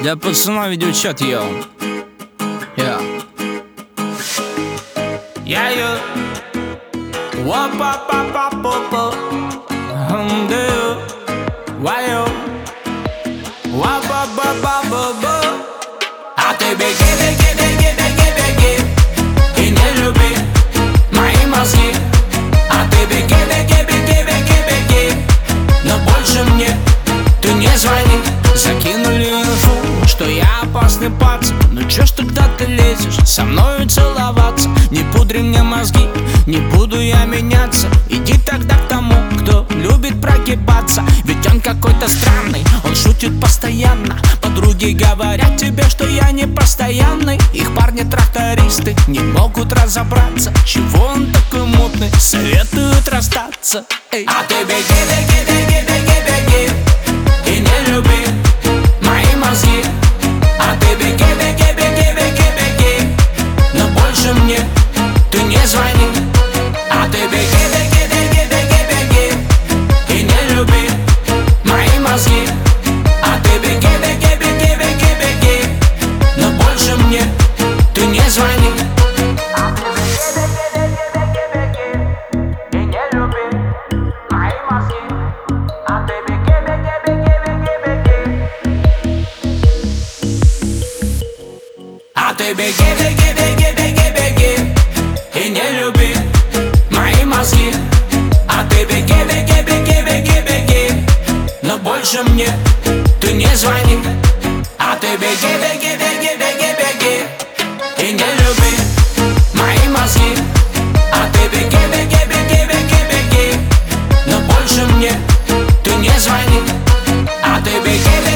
Для пацана видеочат, йоу. Я йо. Ва-па-па-па-па-па. Хм-дэю. Ва-йо. Ва-ба-ба-ба-ба-ба. А ты беги, беги, беги, беги, беги и не люби мои мозги. А ты беги, беги, беги, беги, беги, но больше мне ты не звони. Закинули инфу, что я опасный пацан. Ну чё ж тогда ты лезешь со мною целоваться? Не пудри мне мозги, не буду я меняться. Иди тогда к тому, кто любит прогибаться. Ведь он какой-то странный, он шутит постоянно. Подруги говорят тебе, что я не постоянный. Их парни-трактористы не могут разобраться, чего он такой мутный, советуют расстаться. Эй. А ты беги, беги, беги, беги, беги и не люби мои мозги. А ты беги, беги, беги, беги, беги, но больше мне ты не звони. А ты беги, беги, беги, беги, беги и не люби мои мозги. А ты беги, беги, беги, беги, беги, но больше мне ты не звони. А ты беги, беги, беги, беги, беги и не люби мои мозги. А ты беги, беги, беги, беги, беги. А ты беги, беги, беги, беги, беги и не люби мои мозги. А ты беги, беги, беги, беги, беги, но больше мне ты не звони. А ты беги, беги, беги, беги, беги и не люби мои мозги. А ты беги, беги, беги, беги, беги, но больше мне ты не звони. А ты беги, беги.